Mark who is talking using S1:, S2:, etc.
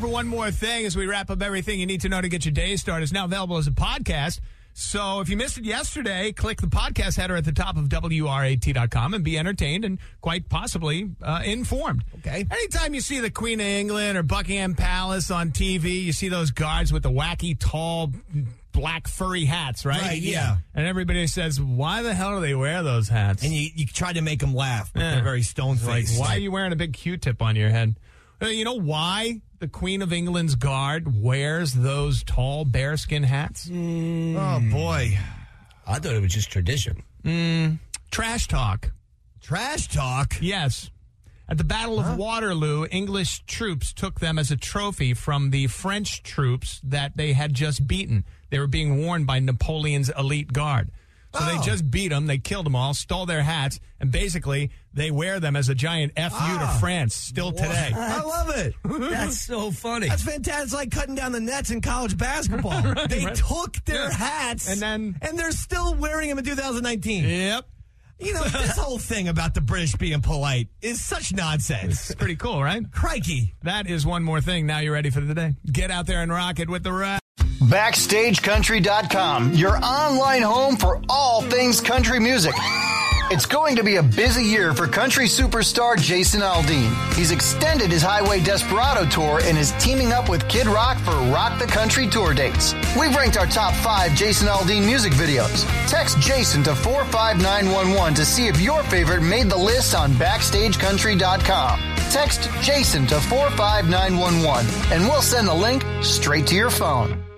S1: for one more thing as we wrap up everything you need to know to get your day started. It's now available as a podcast. So if you missed it yesterday, click the podcast header at the top of WRAT.com and be entertained and quite possibly informed.
S2: Okay.
S1: Anytime you see the Queen of England or Buckingham Palace on TV, you see those guards with the wacky, tall, black, furry hats, right?
S2: Right, yeah.
S1: And everybody says, why the hell do they wear those hats?
S2: And you try to make them laugh, but they're very stone-faced.
S1: Why are you wearing a big Q-tip on your head? You know why the Queen of England's guard wears those tall bearskin hats?
S2: Oh, boy.
S3: I thought it was just tradition.
S1: Trash talk.
S2: Trash talk?
S1: Yes. At the Battle of Waterloo, English troops took them as a trophy from the French troops that they had just beaten. They were being worn by Napoleon's elite guard. So they just beat them, they killed them all, stole their hats, and basically they wear them as a giant F.U. to France still today.
S2: I love it.
S3: That's so funny.
S2: That's fantastic. It's like cutting down the nets in college basketball. They took their hats, and they're still wearing them in 2019.
S1: Yep.
S2: You know, this whole thing about the British being polite is such nonsense.
S1: It's pretty cool, right?
S2: Crikey.
S1: That is one more thing. Now you're ready for the day. Get out there and rock it with the rap.
S4: BackstageCountry.com, your online home for all things country music. It's going to be a busy year for country superstar Jason Aldean. He's extended his Highway Desperado tour and is teaming up with Kid Rock for Rock the Country tour dates. We've ranked our top 5 Jason Aldean music videos. Text Jason to 45911 to see if your favorite made the list on BackstageCountry.com. Text Jason to 45911 and we'll send the link straight to your phone.